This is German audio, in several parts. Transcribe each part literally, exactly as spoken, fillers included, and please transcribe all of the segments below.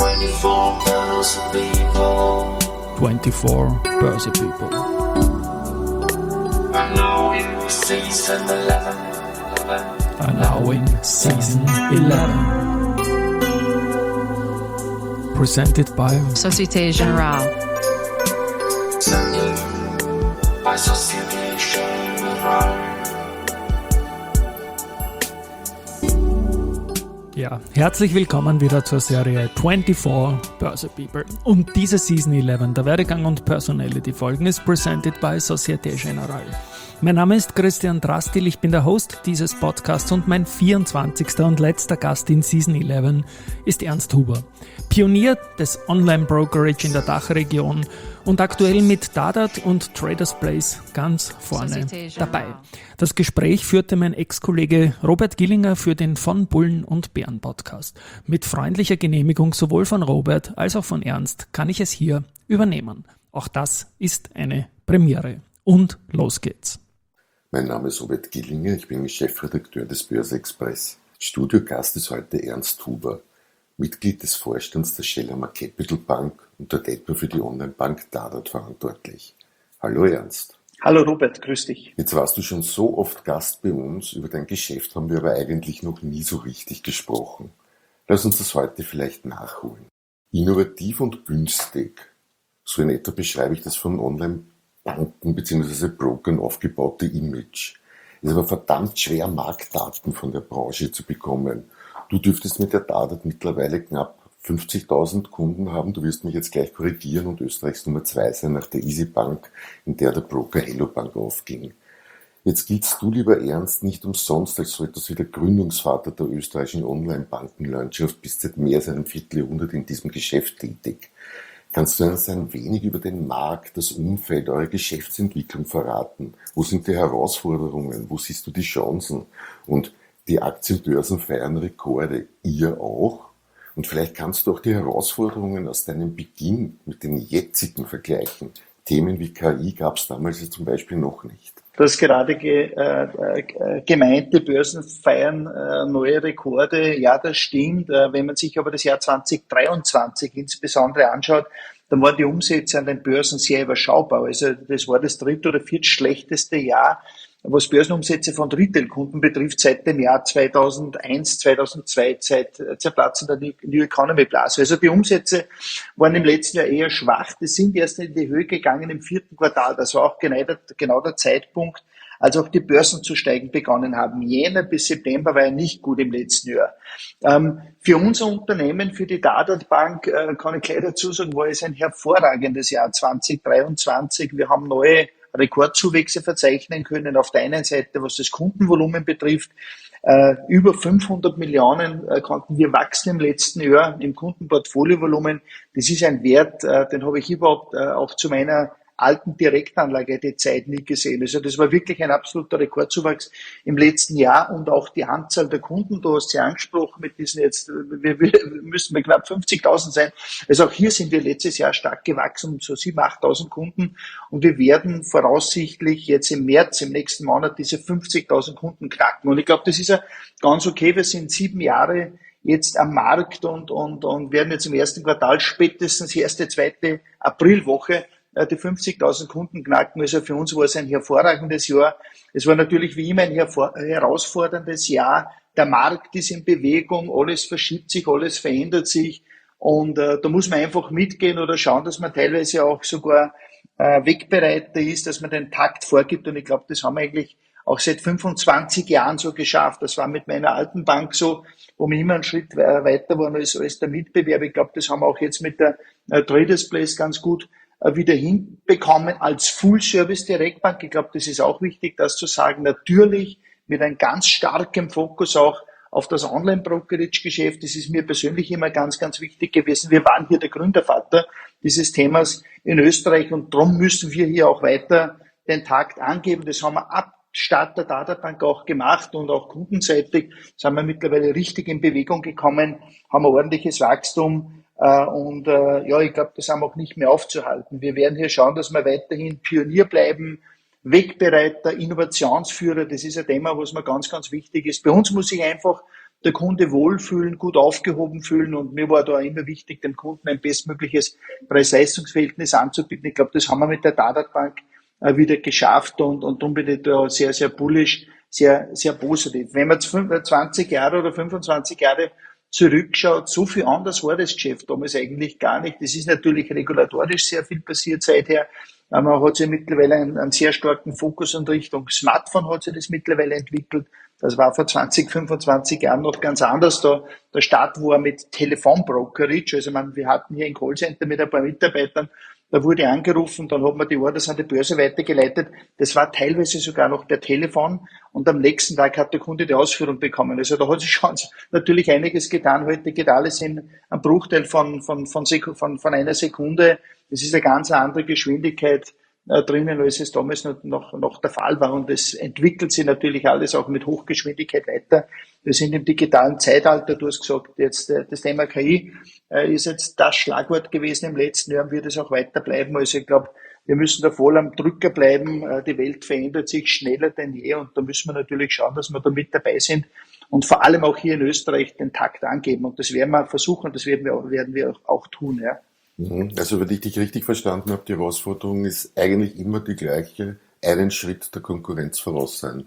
twenty-four Börse People. twenty-four Börse People. Allowing Season eleven. Allowing Season eleven. Presented by Société Générale. By Société Générale. Ja, herzlich willkommen wieder zur Serie twenty-four Börse People. Und diese Season eleven, der Werdegang und Personality-Folgen, ist presented by Société Générale. Mein Name ist Christian Drastil, ich bin der Host dieses Podcasts und mein vierundzwanzigster und letzter Gast in Season eleven ist Ernst Huber. Pionier des Online-Brokerage in der Dachregion und aktuell mit Dadat und Traders Place ganz vorne dabei. Das Gespräch führte mein Ex-Kollege Robert Gillinger für den Von Bullen und Bären Podcast. Mit freundlicher Genehmigung sowohl von Robert als auch von Ernst kann ich es hier übernehmen. Auch das ist eine Premiere. Und los geht's. Mein Name ist Robert Gillinger, ich bin Chefredakteur des Börse Express. Studiogast ist heute Ernst Huber, Mitglied des Vorstands der Schellhammer Capital Bank und dort etwa für die Online-Bank Dadat verantwortlich. Hallo Ernst. Hallo Robert, grüß dich. Jetzt warst du schon so oft Gast bei uns, über dein Geschäft haben wir aber eigentlich noch nie so richtig gesprochen. Lass uns das heute vielleicht nachholen. Innovativ und günstig, so in etwa beschreibe ich das von Online-Banken bzw. Brokern aufgebaute Image. Es ist aber verdammt schwer, Marktdaten von der Branche zu bekommen. Du dürftest mit der Dadat mittlerweile knapp fünfzigtausend Kunden haben. Du wirst mich jetzt gleich korrigieren und Österreichs Nummer zwei sein nach der EasyBank, in der der Broker Hello Bank aufging. Jetzt giltst du, lieber Ernst, nicht umsonst als so etwas wie der Gründungsvater der österreichischen Online-Bankenlandschaft, bist seit mehr als einem Vierteljahrhundert in diesem Geschäft tätig. Kannst du uns ein wenig über den Markt, das Umfeld, eure Geschäftsentwicklung verraten? Wo sind die Herausforderungen? Wo siehst du die Chancen? Und die Aktienbörsen feiern Rekorde. Ihr auch? Und vielleicht kannst du auch die Herausforderungen aus deinem Beginn mit den jetzigen vergleichen. Themen wie K I gab es damals ja zum Beispiel noch nicht. Du hast gerade ge, äh, gemeint, die Börsen feiern äh, neue Rekorde. Ja, das stimmt. Äh, wenn man sich aber das Jahr zwanzig dreiundzwanzig insbesondere anschaut, dann waren die Umsätze an den Börsen sehr überschaubar. Also das war das dritte oder viertschlechteste Jahr, was Börsenumsätze von Retail-Kunden betrifft, seit dem Jahr zweitausendeins, zweitausendzwei, seit Zerplatzen der New Economy Blase. Also die Umsätze waren im letzten Jahr eher schwach. Die sind erst in die Höhe gegangen im vierten Quartal. Das war auch genau der, genau der Zeitpunkt, als auch die Börsen zu steigen begonnen haben. Jänner bis September war ja nicht gut im letzten Jahr. Ähm, für unser Unternehmen, für die Dadat Bank, äh, kann ich gleich dazu sagen, war es ein hervorragendes Jahr zwanzig dreiundzwanzig. Wir haben neue Rekordzuwächse verzeichnen können. Auf der einen Seite, was das Kundenvolumen betrifft, äh, über fünfhundert Millionen äh, konnten wir wachsen im letzten Jahr im Kundenportfoliovolumen. Das ist ein Wert, äh, den habe ich überhaupt äh, auch zu meiner alten Direktanlage die Zeit nie gesehen. Also das war wirklich ein absoluter Rekordzuwachs im letzten Jahr und auch die Anzahl der Kunden, du hast sie angesprochen, mit diesen jetzt, wir, wir müssen bei knapp fünfzigtausend sein. Also auch hier sind wir letztes Jahr stark gewachsen, um so siebentausend, achttausend Kunden und wir werden voraussichtlich jetzt im März, im nächsten Monat, diese fünfzigtausend Kunden knacken. Und ich glaube, das ist ja ganz okay. Wir sind sieben Jahre jetzt am Markt und, und, und werden jetzt im ersten Quartal spätestens erste, zweite Aprilwoche die fünfzigtausend Kunden knacken. Also für uns war es ein hervorragendes Jahr. Es war natürlich wie immer ein herausforderndes Jahr. Der Markt ist in Bewegung, alles verschiebt sich, alles verändert sich und äh, da muss man einfach mitgehen oder schauen, dass man teilweise auch sogar äh, wegbereiter ist, dass man den Takt vorgibt und ich glaube, das haben wir eigentlich auch seit fünfundzwanzig Jahren so geschafft. Das war mit meiner alten Bank so, wo wir immer einen Schritt weiter waren als, als der Mitbewerb. Ich glaube, das haben wir auch jetzt mit der äh, Traders Place ganz gut wieder hinbekommen als Full-Service-Direktbank. Ich glaube, das ist auch wichtig, das zu sagen. Natürlich mit einem ganz starken Fokus auch auf das Online-Brokerage-Geschäft. Das ist mir persönlich immer ganz, ganz wichtig gewesen. Wir waren hier der Gründervater dieses Themas in Österreich und darum müssen wir hier auch weiter den Takt angeben. Das haben wir ab Start der Dadat Bank auch gemacht und auch kundenseitig sind wir mittlerweile richtig in Bewegung gekommen, haben ein ordentliches Wachstum. Und äh, ja, ich glaube, das haben wir auch nicht mehr aufzuhalten. Wir werden hier schauen, dass wir weiterhin Pionier bleiben, Wegbereiter, Innovationsführer. Das ist ein Thema, was mir ganz, ganz wichtig ist. Bei uns muss sich einfach der Kunde wohlfühlen, gut aufgehoben fühlen, und mir war da immer wichtig, dem Kunden ein bestmögliches Preis-Leistungs-Verhältnis anzubieten. Ich glaube, das haben wir mit der Dadat Bank äh, wieder geschafft, und, und darum bin ich da sehr, sehr bullish, sehr, sehr positiv. Wenn man jetzt zwanzig Jahre oder fünfundzwanzig Jahre zurückschaut, so viel anders war das Geschäft damals eigentlich gar nicht. Es ist natürlich regulatorisch sehr viel passiert seither. Man hat sich mittlerweile einen, einen sehr starken Fokus in Richtung Smartphone hat sich das mittlerweile entwickelt. Das war vor zwanzig, fünfundzwanzig Jahren noch ganz anders. Da, der Start war mit Telefonbrokerage. Also man, wir hatten hier ein Callcenter mit ein paar Mitarbeitern. Da wurde angerufen, dann hat man die Orders an die Börse weitergeleitet. Das war teilweise sogar noch per Telefon, und am nächsten Tag hat der Kunde die Ausführung bekommen. Also da hat sich schon natürlich einiges getan. Heute geht alles in einem Bruchteil von, von, von, von, von einer Sekunde. Das ist eine ganz andere Geschwindigkeit äh, drinnen, als es damals noch, noch, noch der Fall war. Und es entwickelt sich natürlich alles auch mit Hochgeschwindigkeit weiter. Wir sind im digitalen Zeitalter. Du hast gesagt, jetzt äh, das Thema K I äh, ist jetzt das Schlagwort gewesen im letzten Jahr und wird es auch weiter bleiben. Also ich glaube, wir müssen da voll am Drücker bleiben. Äh, die Welt verändert sich schneller denn je, und da müssen wir natürlich schauen, dass wir da mit dabei sind und vor allem auch hier in Österreich den Takt angeben. Und das werden wir versuchen, das werden wir auch, werden wir auch, auch tun. Ja. Also, wenn ich dich richtig verstanden habe, die Herausforderung ist eigentlich immer die gleiche, einen Schritt der Konkurrenz voraus sein.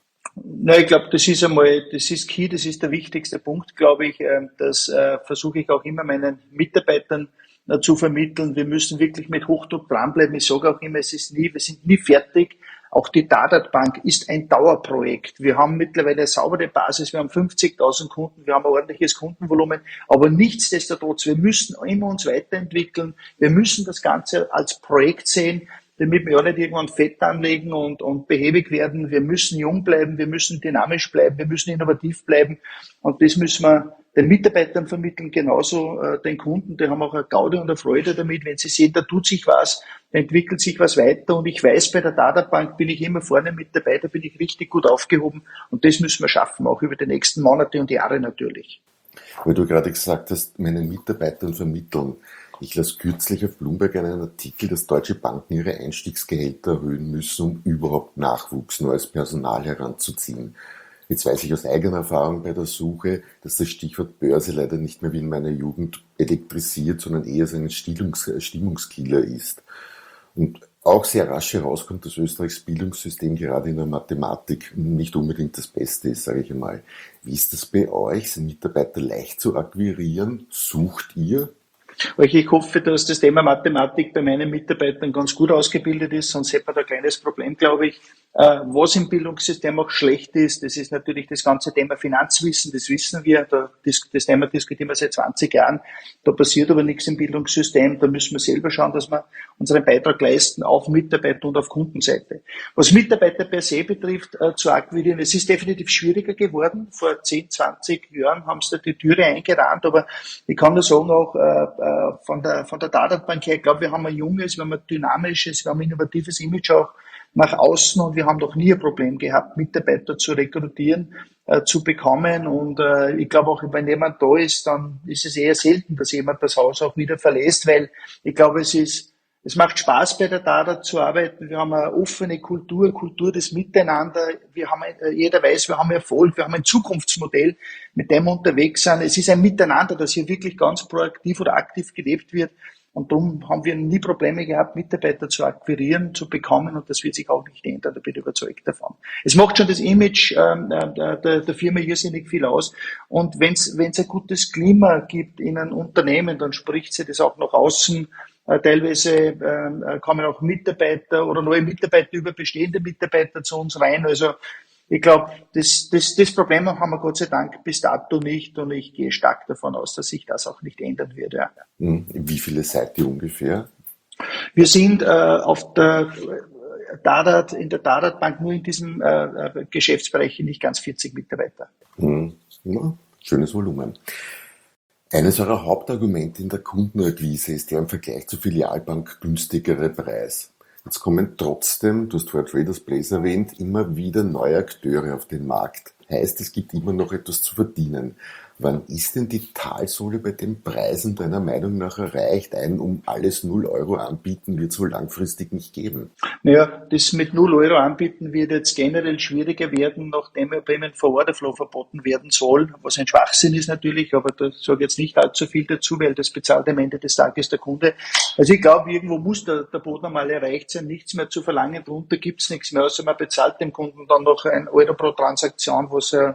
Na, ich glaube, das ist einmal, das ist key, das ist der wichtigste Punkt, glaube ich. Das äh, versuche ich auch immer meinen Mitarbeitern äh, zu vermitteln. Wir müssen wirklich mit Hochdruck dranbleiben. Ich sage auch immer, es ist nie, wir sind nie fertig. Auch die Dadat Bank ist ein Dauerprojekt. Wir haben mittlerweile eine saubere Basis, wir haben fünfzigtausend Kunden, wir haben ein ordentliches Kundenvolumen, aber nichtsdestotrotz, wir müssen immer uns weiterentwickeln, wir müssen das Ganze als Projekt sehen, damit wir ja nicht irgendwann Fett anlegen und, und behäbig werden. Wir müssen jung bleiben, wir müssen dynamisch bleiben, wir müssen innovativ bleiben, und das müssen wir den Mitarbeitern vermitteln, genauso äh, den Kunden, die haben auch eine Gaude und eine Freude damit, wenn sie sehen, da tut sich was, da entwickelt sich was weiter, und ich weiß, bei der Dadat Bank bin ich immer vorne mit dabei, da bin ich richtig gut aufgehoben, und das müssen wir schaffen, auch über die nächsten Monate und Jahre natürlich. Weil du gerade gesagt hast, meinen Mitarbeitern vermitteln. Ich las kürzlich auf Bloomberg einen Artikel, dass deutsche Banken ihre Einstiegsgehälter erhöhen müssen, um überhaupt Nachwuchs, neues Personal heranzuziehen. Jetzt weiß ich aus eigener Erfahrung bei der Suche, dass das Stichwort Börse leider nicht mehr wie in meiner Jugend elektrisiert, sondern eher so ein Stilungs- Stimmungskiller ist. Und auch sehr rasch herauskommt, dass Österreichs Bildungssystem gerade in der Mathematik nicht unbedingt das Beste ist, sage ich einmal. Wie ist das bei euch? Sind Mitarbeiter leicht zu akquirieren? Sucht ihr? Ich hoffe, dass das Thema Mathematik bei meinen Mitarbeitern ganz gut ausgebildet ist, sonst hätte man da ein kleines Problem, glaube ich. Was im Bildungssystem auch schlecht ist, das ist natürlich das ganze Thema Finanzwissen, das wissen wir, das Thema diskutieren wir seit zwanzig Jahren, da passiert aber nichts im Bildungssystem, da müssen wir selber schauen, dass wir unseren Beitrag leisten auf Mitarbeiter- und auf Kundenseite. Was Mitarbeiter per se betrifft, zu akquirieren, es ist definitiv schwieriger geworden. Vor zehn, zwanzig Jahren haben sie da die Türe eingerannt, aber ich kann nur sagen, auch von der, von der Dadat Bank her, ich glaube, wir haben ein junges, wir haben ein dynamisches, wir haben ein innovatives Image auch nach außen, und wir haben noch nie ein Problem gehabt, Mitarbeiter zu rekrutieren, äh, zu bekommen, und äh, ich glaube auch, wenn jemand da ist, dann ist es eher selten, dass jemand das Haus auch wieder verlässt, weil ich glaube, es ist, es macht Spaß, bei der Dadat zu arbeiten. Wir haben eine offene Kultur, Kultur des Miteinander. Wir haben, jeder weiß, wir haben Erfolg, wir haben ein Zukunftsmodell, mit dem wir unterwegs sind. Es ist ein Miteinander, das hier wirklich ganz proaktiv oder aktiv gelebt wird. Und darum haben wir nie Probleme gehabt, Mitarbeiter zu akquirieren, zu bekommen, und das wird sich auch nicht ändern, da bin ich überzeugt davon. Es macht schon das Image ähm, der, der Firma irrsinnig viel aus, und wenn es wenn es ein gutes Klima gibt in einem Unternehmen, dann spricht sie das auch nach außen. Äh, teilweise äh, kommen auch Mitarbeiter oder neue Mitarbeiter über bestehende Mitarbeiter zu uns rein, also ich glaube, das, das, das Problem haben wir Gott sei Dank bis dato nicht, und ich gehe stark davon aus, dass sich das auch nicht ändern wird. Ja. Wie viele seid ihr ungefähr? Wir sind äh, auf der Dadat, in der Dadat Bank nur in diesem äh, Geschäftsbereich nicht ganz vierzig Mitarbeiter. Hm. Ja, schönes Volumen. Eines eurer Hauptargumente in der Kundenakquise ist der im Vergleich zur Filialbank günstigere Preis. Jetzt kommen trotzdem, du hast vorher Traders Place erwähnt, immer wieder neue Akteure auf den Markt. Heißt, es gibt immer noch etwas zu verdienen. Wann ist denn die Talsohle bei den Preisen deiner Meinung nach erreicht? Ein um alles null Euro anbieten wird es wohl langfristig nicht geben. Naja, das mit null Euro anbieten wird jetzt generell schwieriger werden, nachdem ja Payment for Order Flow verboten werden soll, was ein Schwachsinn ist natürlich, aber da sage ich jetzt nicht allzu viel dazu, weil das bezahlt am Ende des Tages der Kunde. Also ich glaube, irgendwo muss der, der Boden einmal erreicht sein, nichts mehr zu verlangen, drunter gibt's nichts mehr, außer man bezahlt dem Kunden dann noch ein Euro pro Transaktion, was äh,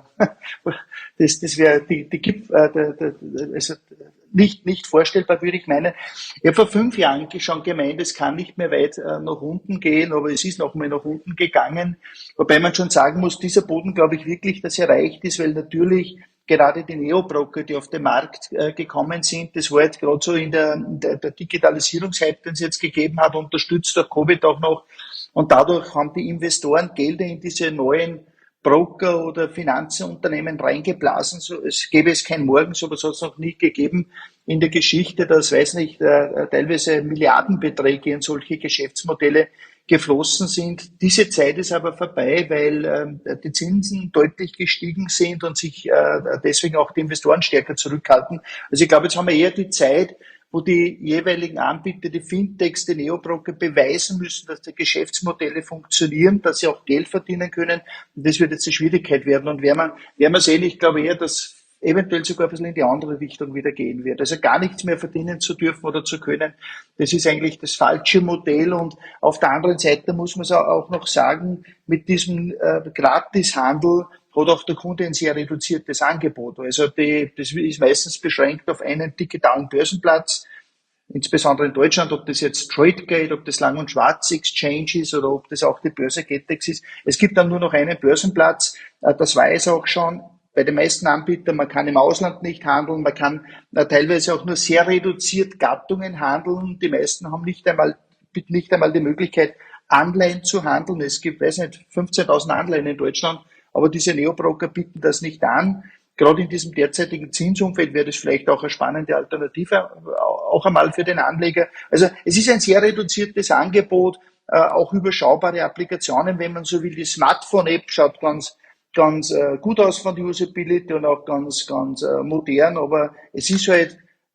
das, das wäre die, die gibt, äh, der, der, also nicht, nicht vorstellbar, würde ich meinen. Ich habe vor fünf Jahren schon gemeint, es kann nicht mehr weit äh, nach unten gehen, aber es ist noch mal nach unten gegangen. Wobei man schon sagen muss, dieser Boden, glaube ich wirklich, dass erreicht ist, weil natürlich gerade die Neobroker, die auf den Markt äh, gekommen sind, das war jetzt gerade so in der, in der, der Digitalisierungshype, den es jetzt gegeben hat, unterstützt durch Covid auch noch. Und dadurch haben die Investoren Gelder in diese neuen Broker oder Finanzunternehmen reingeblasen. So, es gäbe es kein Morgen, so etwas hat es noch nie gegeben in der Geschichte, dass, weiß nicht, äh, teilweise Milliardenbeträge in solche Geschäftsmodelle geflossen sind. Diese Zeit ist aber vorbei, weil äh, die Zinsen deutlich gestiegen sind und sich äh, deswegen auch die Investoren stärker zurückhalten. Also ich glaube, jetzt haben wir eher die Zeit, wo die jeweiligen Anbieter, die Fintechs, die Neobroker beweisen müssen, dass die Geschäftsmodelle funktionieren, dass sie auch Geld verdienen können. Und das wird jetzt eine Schwierigkeit werden. Und werden wir, werden wir sehen, ich glaube eher, dass eventuell sogar ein bisschen in die andere Richtung wieder gehen wird. Also gar nichts mehr verdienen zu dürfen oder zu können, das ist eigentlich das falsche Modell. Und auf der anderen Seite muss man es auch noch sagen, mit diesem äh, Gratishandel hat auch der Kunde ein sehr reduziertes Angebot. Also die, das ist meistens beschränkt auf einen digitalen Börsenplatz, insbesondere in Deutschland, ob das jetzt Tradegate, ob das Lang- und Schwarz-Exchange ist oder ob das auch die Börse Getex ist. Es gibt dann nur noch einen Börsenplatz, das weiß auch schon bei den meisten Anbietern, man kann im Ausland nicht handeln, man kann teilweise auch nur sehr reduziert Gattungen handeln. Die meisten haben nicht einmal, nicht einmal die Möglichkeit, Anleihen zu handeln. Es gibt, weiß nicht, fünfzehntausend Anleihen in Deutschland. Aber diese Neobroker bieten das nicht an. Gerade in diesem derzeitigen Zinsumfeld wäre das vielleicht auch eine spannende Alternative, auch einmal für den Anleger. Also es ist ein sehr reduziertes Angebot, auch überschaubare Applikationen, wenn man so will. Die Smartphone-App schaut ganz, ganz gut aus von der Usability und auch ganz, ganz modern, aber es ist halt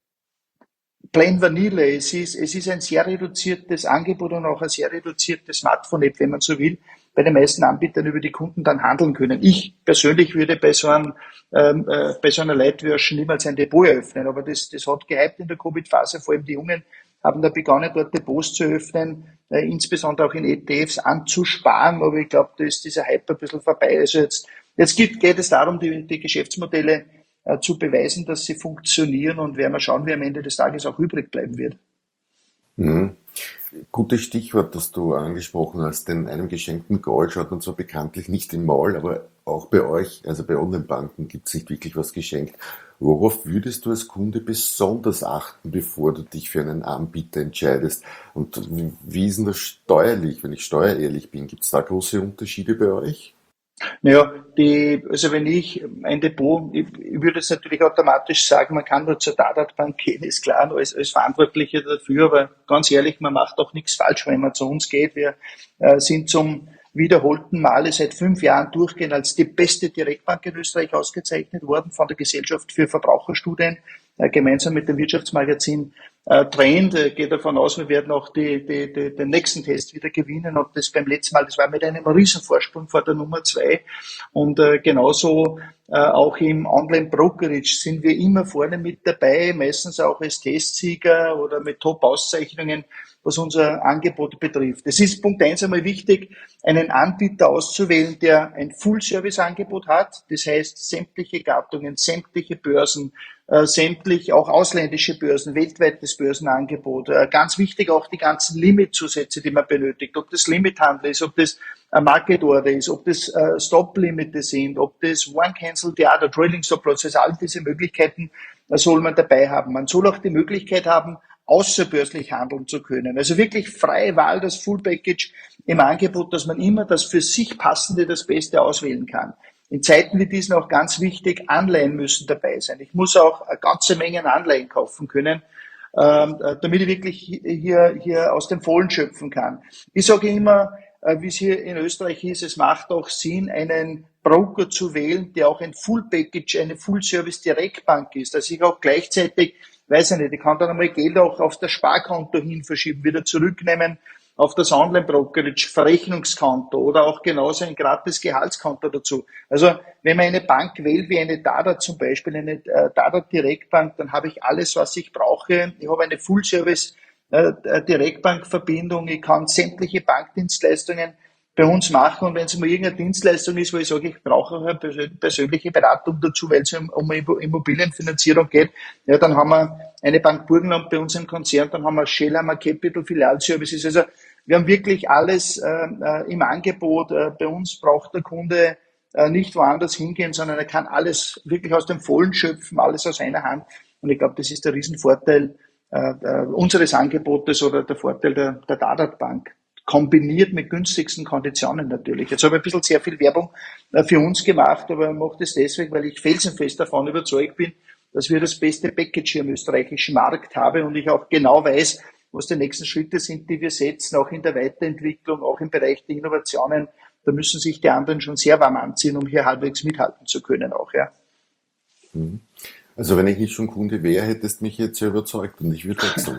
plain vanilla. Es ist, es ist ein sehr reduziertes Angebot und auch ein sehr reduziertes Smartphone-App, wenn man so will, bei den meisten Anbietern über die Kunden dann handeln können. Ich persönlich würde bei so, einem, ähm, äh, bei so einer Lightversion niemals ein Depot eröffnen, aber das, das hat gehypt in der Covid-Phase, vor allem die Jungen haben da begonnen, dort Depots zu öffnen, äh, insbesondere auch in E T Fs anzusparen, aber ich glaube, da ist dieser Hype ein bisschen vorbei. Also jetzt, jetzt geht, geht es darum, die, die Geschäftsmodelle äh, zu beweisen, dass sie funktionieren und werden wir schauen, wie am Ende des Tages auch übrig bleiben wird. Mhm. Gutes Stichwort, das du angesprochen hast, denn einem geschenkten Gold schaut man zwar bekanntlich nicht im Maul, aber auch bei euch, also bei Online-Banken, gibt es nicht wirklich was geschenkt. Worauf würdest du als Kunde besonders achten, bevor du dich für einen Anbieter entscheidest? Und wie ist denn das steuerlich, wenn ich steuerehrlich bin? Gibt es da große Unterschiede bei euch? Naja, die, also wenn ich ein Depot, ich, ich würde jetzt natürlich automatisch sagen, man kann nur zur Dadat-Bank gehen, ist klar, als, als Verantwortlicher dafür, aber ganz ehrlich, man macht auch nichts falsch, wenn man zu uns geht. Wir äh, sind zum wiederholten Male seit fünf Jahren durchgehend als die beste Direktbank in Österreich ausgezeichnet worden von der Gesellschaft für Verbraucherstudien, äh, gemeinsam mit dem Wirtschaftsmagazin äh, Trend. Äh, geht davon aus, wir werden auch die, die, die, den nächsten Test wieder gewinnen. Und das beim letzten Mal, das war mit einem Riesenvorsprung vor der Nummer zwei. Und äh, genauso äh, auch im Online-Brokerage sind wir immer vorne mit dabei, meistens auch als Testsieger oder mit Top-Auszeichnungen, was unser Angebot betrifft. Es ist Punkt eins einmal wichtig, einen Anbieter auszuwählen, der ein Full-Service-Angebot hat. Das heißt, sämtliche Gattungen, sämtliche Börsen, äh, sämtlich auch ausländische Börsen, weltweites Börsenangebot. Äh, ganz wichtig auch die ganzen Limit-Zusätze, die man benötigt. Ob das Limit-Handel ist, ob das ein Market-Order ist, ob das äh, Stop-Limite sind, ob das One-Cancel, the other, Trailing-Stop-Loss, also all diese Möglichkeiten äh, soll man dabei haben. Man soll auch die Möglichkeit haben, außerbörslich handeln zu können. Also wirklich freie Wahl, das Full Package im Angebot, dass man immer das für sich Passende, das Beste auswählen kann. In Zeiten wie diesen auch ganz wichtig, Anleihen müssen dabei sein. Ich muss auch eine ganze Menge an Anleihen kaufen können, ähm, damit ich wirklich hier, hier aus dem Vollen schöpfen kann. Ich sage immer, äh, wie es hier in Österreich ist, es macht auch Sinn, einen Broker zu wählen, der auch ein Full-Package, eine Full-Service-Direktbank ist, dass ich auch gleichzeitig, weiß ich nicht, ich kann dann einmal Geld auch auf das Sparkonto hin verschieben, wieder zurücknehmen auf das Online-Brokerage, Verrechnungskonto oder auch genauso ein gratis Gehaltskonto dazu. Also wenn man eine Bank wählt, wie eine Dada zum Beispiel, eine äh, Dada Direktbank, dann habe ich alles, was ich brauche. Ich habe eine Full-Service äh, Direktbankverbindung, ich kann sämtliche Bankdienstleistungen bei uns machen, und wenn es mal irgendeine Dienstleistung ist, wo ich sage, ich brauche auch eine persönliche Beratung dazu, weil es um, um Immobilienfinanzierung geht, ja, dann haben wir eine Bank Burgenland bei uns im Konzern, dann haben wir Shell, haben wir Capital, Filialservices, also wir haben wirklich alles äh, im Angebot. Äh, bei uns braucht der Kunde äh, nicht woanders hingehen, sondern er kann alles wirklich aus dem Vollen schöpfen, alles aus einer Hand, und ich glaube, das ist der Riesenvorteil äh, unseres Angebotes oder der Vorteil der, der Dada Bank. Kombiniert mit günstigsten Konditionen natürlich. Jetzt habe ich ein bisschen sehr viel Werbung für uns gemacht, aber ich mache das deswegen, weil ich felsenfest davon überzeugt bin, dass wir das beste Package hier im österreichischen Markt haben, und ich auch genau weiß, was die nächsten Schritte sind, die wir setzen, auch in der Weiterentwicklung, auch im Bereich der Innovationen. Da müssen sich die anderen schon sehr warm anziehen, um hier halbwegs mithalten zu können auch, ja. Also wenn ich nicht schon Kunde wäre, hättest du mich jetzt ja überzeugt, und ich würde wechseln.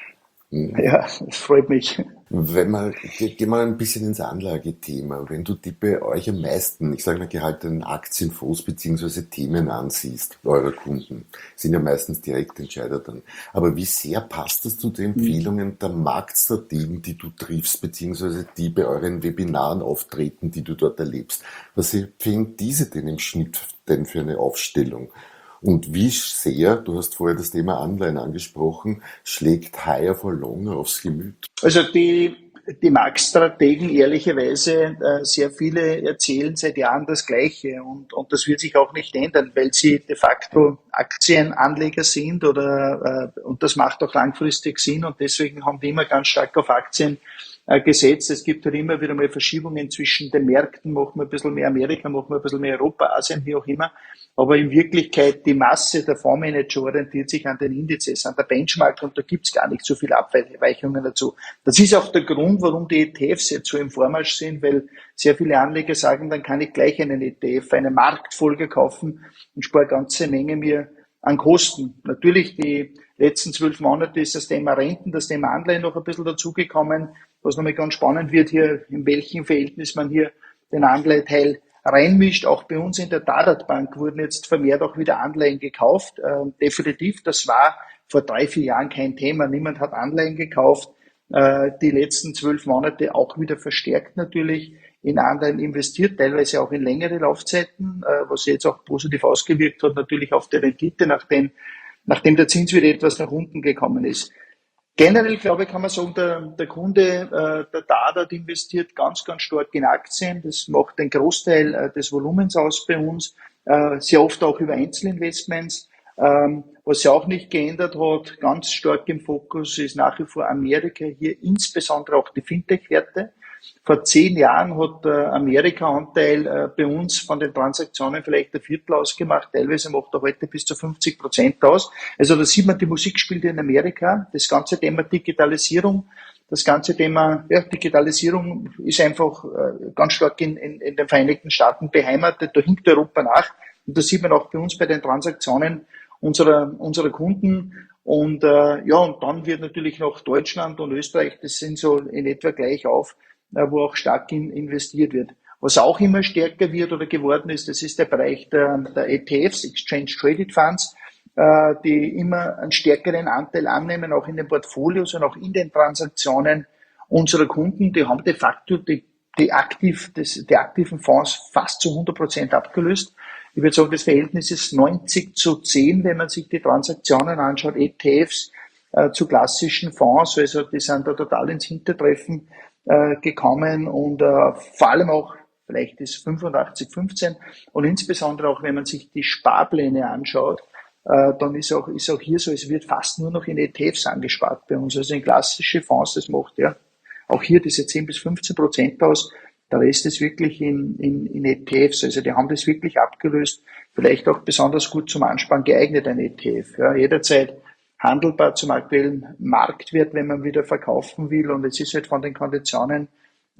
Ja, das freut mich. Wenn man, gehen wir ein bisschen ins Anlagethema. Wenn du die bei euch am meisten, ich sage mal, gehaltenen Aktienfonds bzw. Themen ansiehst, eurer Kunden, sind ja meistens Direktentscheider dann. Aber wie sehr passt das zu den Empfehlungen der Marktstrategen, die du triffst, beziehungsweise die bei euren Webinaren auftreten, die du dort erlebst? Was empfehlen diese denn im Schnitt denn für eine Aufstellung? Und wie sehr, du hast vorher das Thema Anleihen angesprochen, schlägt Higher for Longer aufs Gemüt? Also die, die Marktstrategen, ehrlicherweise, äh, sehr viele erzählen seit Jahren das Gleiche, und, und das wird sich auch nicht ändern, weil sie de facto Aktienanleger sind, oder, äh, und das macht auch langfristig Sinn, und deswegen haben die immer ganz stark auf Aktien äh, gesetzt. Es gibt halt immer wieder mal Verschiebungen zwischen den Märkten, machen wir ein bisschen mehr Amerika, machen wir ein bisschen mehr Europa, Asien, wie auch immer. Aber in Wirklichkeit, die Masse der Fondsmanager orientiert sich an den Indizes, an der Benchmark, und da gibt's gar nicht so viele Abweichungen dazu. Das ist auch der Grund, warum die E T Fs jetzt so im Vormarsch sind, weil sehr viele Anleger sagen, dann kann ich gleich einen E T F, eine Marktfolge kaufen und spare eine ganze Menge mir an Kosten. Natürlich, die letzten zwölf Monate ist das Thema Renten, das Thema Anleihen noch ein bisschen dazugekommen, was nochmal ganz spannend wird hier, in welchem Verhältnis man hier den Anleiheteil reinmischt. Auch bei uns in der Dada Bank wurden jetzt vermehrt auch wieder Anleihen gekauft. Äh, definitiv, das war vor drei, vier Jahren kein Thema. Niemand hat Anleihen gekauft. Äh, die letzten zwölf Monate auch wieder verstärkt natürlich in Anleihen investiert, teilweise auch in längere Laufzeiten, äh, was jetzt auch positiv ausgewirkt hat, natürlich auf die Rendite, nachdem, nachdem der Zins wieder etwas nach unten gekommen ist. Generell, glaube ich, kann man sagen, der, der Kunde, äh, der Dada, investiert ganz, ganz stark in Aktien. Das macht den Großteil äh, des Volumens aus bei uns, äh, sehr oft auch über Einzelinvestments. Ähm, was sich auch nicht geändert hat, ganz stark im Fokus ist nach wie vor Amerika, hier insbesondere auch die Fintech-Werte. Vor zehn Jahren hat der Amerika-Anteil äh, bei uns von den Transaktionen vielleicht ein Viertel ausgemacht, teilweise macht er heute bis zu fünfzig Prozent aus. Also da sieht man, die Musik spielt in Amerika. Das ganze Thema Digitalisierung, das ganze Thema ja, Digitalisierung ist einfach äh, ganz stark in, in, in den Vereinigten Staaten beheimatet, da hinkt Europa nach. Und das sieht man auch bei uns bei den Transaktionen unserer, unserer Kunden. Und äh, ja, und dann wird natürlich noch Deutschland und Österreich, das sind so in etwa gleich auf, wo auch stark in, investiert wird. Was auch immer stärker wird oder geworden ist, das ist der Bereich der, der E T Fs, Exchange Traded Funds, äh, die immer einen stärkeren Anteil annehmen, auch in den Portfolios und auch in den Transaktionen unserer Kunden. Die haben de facto die, die, aktiv, das, die aktiven Fonds fast zu hundert Prozent abgelöst. Ich würde sagen, das Verhältnis ist neunzig zu zehn, wenn man sich die Transaktionen anschaut, E T Fs äh, zu klassischen Fonds. Also die sind da total ins Hintertreffen äh, gekommen, und äh, vor allem auch, vielleicht ist fünfundachtzig fünfzehn, und insbesondere auch, wenn man sich die Sparpläne anschaut, äh, dann ist auch, ist auch hier so, es wird fast nur noch in E T Fs angespart bei uns, also in klassische Fonds, das macht ja auch hier diese zehn bis fünfzehn Prozent aus. Der Rest ist wirklich in, in, in E T Fs, also die haben das wirklich abgelöst, vielleicht auch besonders gut zum Ansparen geeignet, ein E T F, ja, jederzeit handelbar zum aktuellen Marktwert, wenn man wieder verkaufen will, und es ist halt von den Konditionen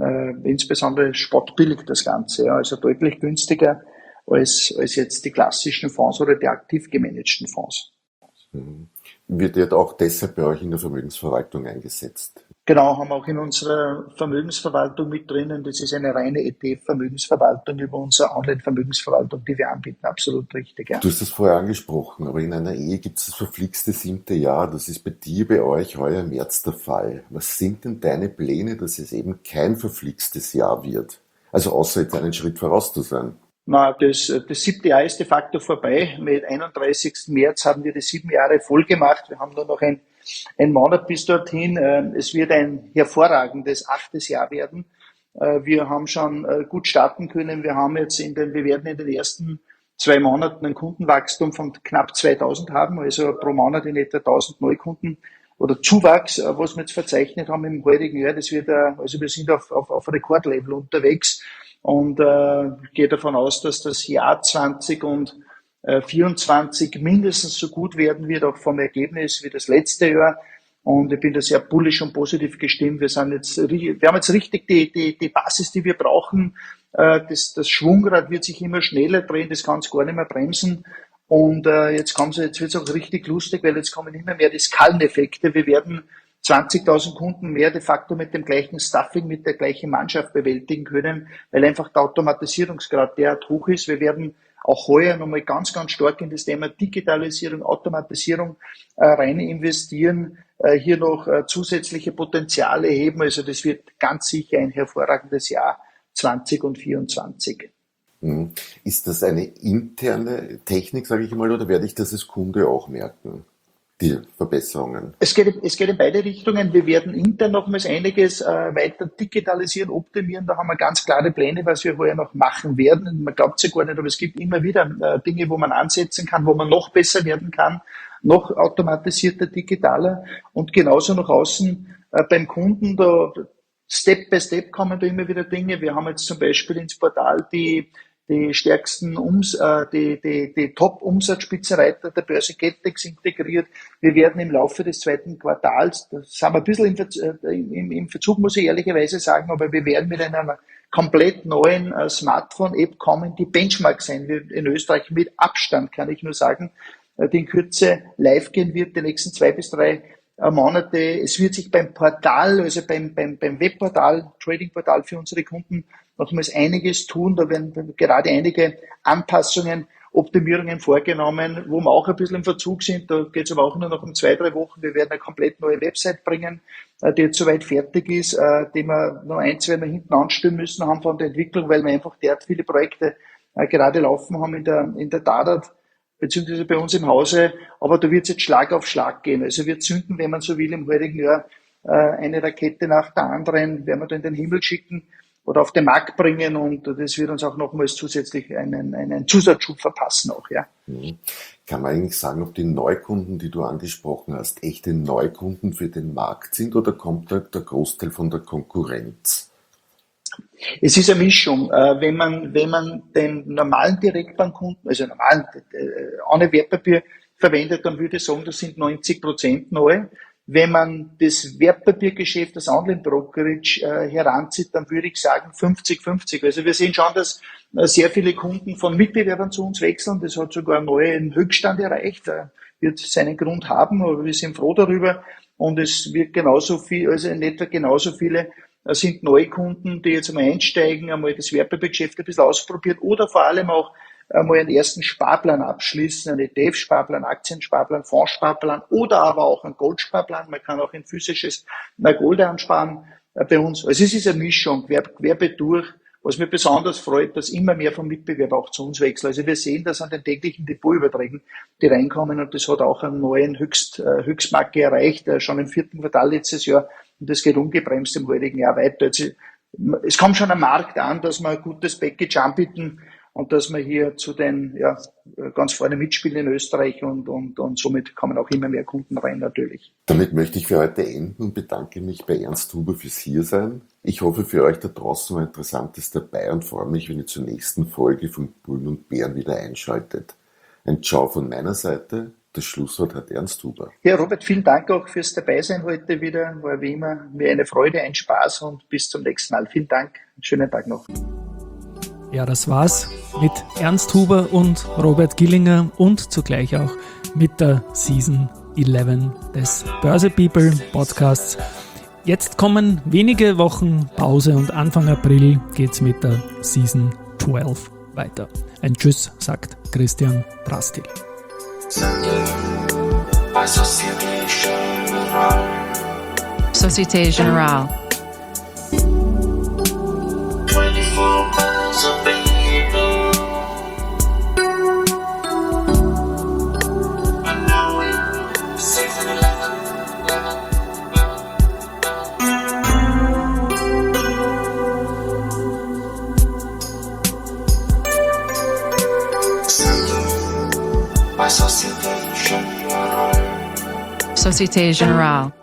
äh, insbesondere spottbillig das Ganze, ja, also deutlich günstiger als, als jetzt die klassischen Fonds oder die aktiv gemanagten Fonds. Mhm. Wird ja auch deshalb bei euch in der Vermögensverwaltung eingesetzt? Genau, haben wir auch in unserer Vermögensverwaltung mit drinnen. Das ist eine reine E T F-Vermögensverwaltung über unsere Online-Vermögensverwaltung, die wir anbieten. Absolut richtig, ja. Du hast das vorher angesprochen, aber in einer Ehe gibt es das verflixte siebte Jahr. Das ist bei dir, bei euch heuer im März der Fall. Was sind denn deine Pläne, dass es eben kein verflixtes Jahr wird? Also außer jetzt einen Schritt voraus zu sein. Na, das, das siebte Jahr ist de facto vorbei. Mit einunddreißigsten März haben wir die sieben Jahre voll gemacht. Wir haben nur noch ein, ein Monat bis dorthin. Es wird ein hervorragendes achtes Jahr werden. Wir haben schon gut starten können. Wir haben jetzt in den, wir werden in den ersten zwei Monaten ein Kundenwachstum von knapp zweitausend haben, also pro Monat in etwa tausend Neukunden oder Zuwachs, was wir jetzt verzeichnet haben im heurigen Jahr. Das wird, also wir sind auf, auf, auf Rekordlevel unterwegs. Und äh, gehe davon aus, dass das Jahr zwanzig vierundzwanzig mindestens so gut werden wird, auch vom Ergebnis wie das letzte Jahr. Und ich bin da sehr bullisch und positiv gestimmt. Wir sind jetzt, wir haben jetzt richtig die, die, die Basis, die wir brauchen. Äh, das, das Schwungrad wird sich immer schneller drehen, das kann es gar nicht mehr bremsen. Und äh, jetzt kommen sie, jetzt wird es auch richtig lustig, weil jetzt kommen immer mehr die Skaleneffekte. Wir werden zwanzigtausend Kunden mehr de facto mit dem gleichen Stuffing, mit der gleichen Mannschaft bewältigen können, weil einfach der Automatisierungsgrad derart hoch ist. Wir werden auch heuer nochmal ganz, ganz stark in das Thema Digitalisierung, Automatisierung äh, rein investieren, äh, hier noch äh, zusätzliche Potenziale heben. Also das wird ganz sicher ein hervorragendes Jahr zwanzig vierundzwanzig. Ist das eine interne Technik, sage ich mal, oder werde ich das als Kunde auch merken? Die Verbesserungen? Es geht, es geht in beide Richtungen. Wir werden intern nochmals einiges äh, weiter digitalisieren, optimieren. Da haben wir ganz klare Pläne, was wir vorher noch machen werden. Man glaubt es ja gar nicht, aber es gibt immer wieder äh, Dinge, wo man ansetzen kann, wo man noch besser werden kann, noch automatisierter, digitaler und genauso nach außen äh, beim Kunden. Da Step by Step kommen da immer wieder Dinge. Wir haben jetzt zum Beispiel ins Portal die die stärksten Ums, äh, die, die, die Top-Umsatzspitzenreiter der Börse Getex integriert. Wir werden im Laufe des zweiten Quartals, das haben wir ein bisschen im, Verzug, im, im Verzug, muss ich ehrlicherweise sagen, aber wir werden mit einer komplett neuen äh, Smartphone-App kommen, die Benchmark sein wird in Österreich mit Abstand, kann ich nur sagen, äh, die in Kürze live gehen wird, die nächsten zwei bis drei äh, Monate. Es wird sich beim Portal, also beim, beim, beim Webportal, Trading-Portal für unsere Kunden nochmals einiges tun. Da werden gerade einige Anpassungen, Optimierungen vorgenommen, wo wir auch ein bisschen im Verzug sind. Da geht es aber auch nur noch um zwei, drei Wochen. Wir werden eine komplett neue Website bringen, die jetzt soweit fertig ist, die wir noch ein, zwei Mal hinten anstellen müssen haben von der Entwicklung, weil wir einfach derart viele Projekte gerade laufen haben in der, in der Dadat, beziehungsweise bei uns im Hause. Aber da wird es jetzt Schlag auf Schlag gehen. Also wir zünden, wenn man so will, im heurigen Jahr eine Rakete nach der anderen, werden wir da in den Himmel schicken oder auf den Markt bringen, und das wird uns auch nochmals zusätzlich einen, einen Zusatzschub verpassen auch, ja. Mhm. Kann man eigentlich sagen, ob die Neukunden, die du angesprochen hast, echte Neukunden für den Markt sind, oder kommt da der Großteil von der Konkurrenz? Es ist eine Mischung. Wenn man, wenn man den normalen Direktbankkunden, also normalen, ohne Wertpapier verwendet, dann würde ich sagen, das sind neunzig Prozent neu. Wenn man das Wertpapiergeschäft, das Online-Brokerage äh, heranzieht, dann würde ich sagen fünfzig fünfzig. Also wir sehen schon, dass äh, sehr viele Kunden von Mitbewerbern zu uns wechseln. Das hat sogar einen neuen Höchststand erreicht. Äh, wird seinen Grund haben, aber wir sind froh darüber. Und es wird genauso viel, also in etwa genauso viele äh, sind Neukunden, die jetzt einmal einsteigen, einmal das Wertpapiergeschäft ein bisschen ausprobieren oder vor allem auch einmal einen ersten Sparplan abschließen, einen E T F-Sparplan, Aktiensparplan, Fondssparplan oder aber auch einen Goldsparplan. Man kann auch ein physisches Gold ansparen bei uns. Also es ist eine Mischung, quer, querbeet durch. Was mir besonders freut, dass immer mehr vom Mitbewerb auch zu uns wechseln. Also wir sehen das an den täglichen Depotüberträgen, die reinkommen, und das hat auch einen neuen Höchst, Höchstmarke erreicht, schon im vierten Quartal letztes Jahr, und das geht ungebremst im heutigen Jahr weiter. Also es kommt schon am Markt an, dass wir ein gutes Package anbieten, und dass wir hier zu den, ja, ganz vorne mitspielen in Österreich, und, und, und somit kommen auch immer mehr Kunden rein, natürlich. Damit möchte ich für heute enden und bedanke mich bei Ernst Huber fürs Hiersein. Ich hoffe, für euch da draußen war Interessantes dabei und freue mich, wenn ihr zur nächsten Folge von Bullen und Bären wieder einschaltet. Ein Ciao von meiner Seite Das Schlusswort hat Ernst Huber. Ja, Robert, vielen Dank auch fürs Dabeisein heute wieder. War wie immer mir eine Freude, ein Spaß und bis zum nächsten Mal. Vielen Dank. Einen schönen Tag noch. Ja, das war's mit Ernst Huber und Robert Gillinger und zugleich auch mit der Season elf des Börse People Podcasts. Jetzt kommen wenige Wochen Pause und Anfang April geht's mit der Season zwölf weiter. Ein Tschüss, sagt Christian Drastil. By Société Générale. Société Générale. twenty-four miles of people. And now we're season eleven, eleven, eleven. By Société Générale. Société Générale.